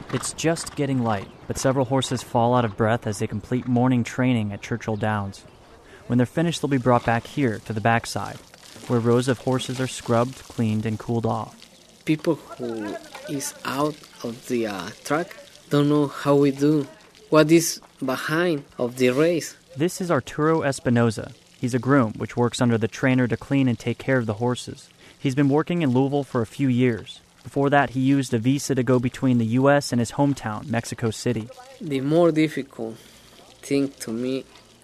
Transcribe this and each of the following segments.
It's just getting light, but several horses fall out of breath as they complete morning training at Churchill Downs. When they're finished, they'll be brought back here to the backside, where rows of horses are scrubbed, cleaned, and cooled off. People who is out of the track don't know how we do, what is behind of the race. This is Arturo Espinoza. He's a groom, which works under the trainer to clean and take care of the horses. He's been working in Louisville for a few years. Before that, he used a visa to go between the U.S. and his hometown, Mexico City. The more difficult thing to me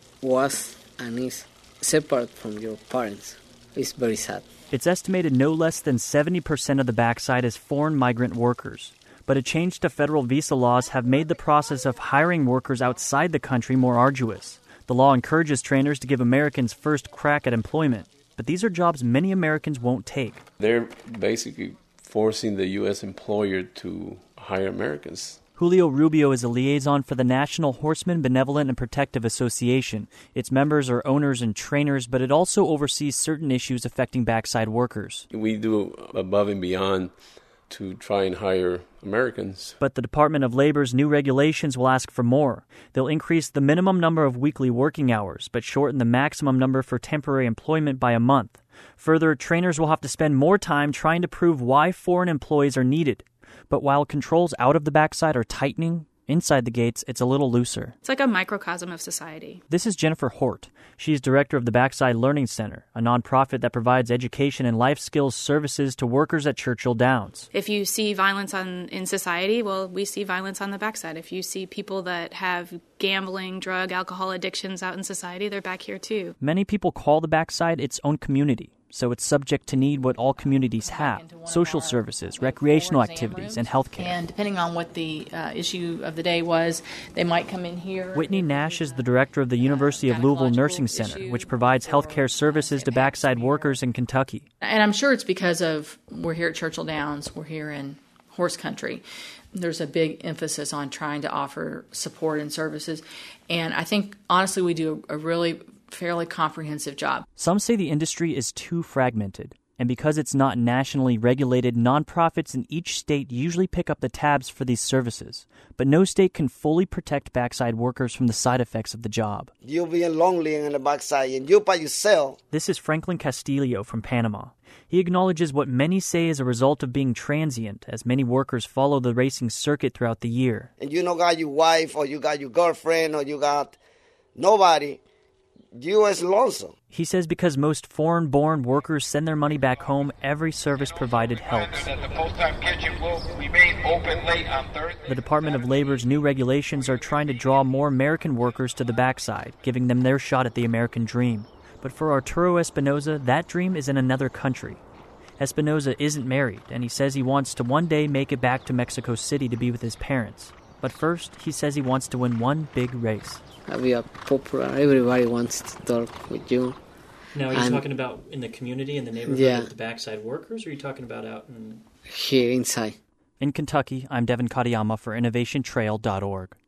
was and is separate from your parents. It's very sad. It's estimated no less than 70% of the backside is foreign migrant workers. But a change to federal visa laws have made the process of hiring workers outside the country more arduous. The law encourages trainers to give Americans first crack at employment. But these are jobs many Americans won't take. They're basically forcing the U.S. employer to hire Americans. Julio Rubio is a liaison for the National Horseman Benevolent and Protective Association. Its members are owners and trainers, but it also oversees certain issues affecting backside workers. We do above and beyond to try and hire Americans. But the Department of Labor's new regulations will ask for more. They'll increase the minimum number of weekly working hours, but shorten the maximum number for temporary employment by a month. Further, trainers will have to spend more time trying to prove why foreign employees are needed. But while controls out of the backside are tightening, inside the gates, it's a little looser. It's like a microcosm of society. This is Jennifer Hort. She's director of the Backside Learning Center, a nonprofit that provides education and life skills services to workers at Churchill Downs. If you see violence in society, well, we see violence on the backside. If you see people that have gambling, drug, alcohol addictions out in society, they're back here too. Many people call the backside its own community. So it's subject to need what all communities have: social services, recreational activities, and health care. And depending on what the issue of the day was, they might come in here. Whitney Nash is the director of the University of Louisville Nursing Center, which provides health care services to backside workers in Kentucky. And I'm sure it's because of we're here at Churchill Downs, we're here in horse country. There's a big emphasis on trying to offer support and services. And I think, honestly, we do a really fairly comprehensive job. Some say the industry is too fragmented, and because it's not nationally regulated, nonprofits in each state usually pick up the tabs for these services. But no state can fully protect backside workers from the side effects of the job. You'll be lonely in the backside, and you by yourself. This is Franklin Castillo from Panama. He acknowledges what many say is a result of being transient, as many workers follow the racing circuit throughout the year. And you don't got your wife, or you got your girlfriend, or you got nobody. You is lonesome. He says because most foreign-born workers send their money back home, every service provided helps. The Department of Labor's new regulations are trying to draw more American workers to the backside, giving them their shot at the American dream. But for Arturo Espinoza, that dream is in another country. Espinoza isn't married, and he says he wants to one day make it back to Mexico City to be with his parents. But first, he says he wants to win one big race. We are popular. Everybody wants to talk with you. Now, are you talking about in the community, in the neighborhood with the backside workers, or are you talking about out in... Here, inside. In Kentucky, I'm Devin Katayama for InnovationTrail.org.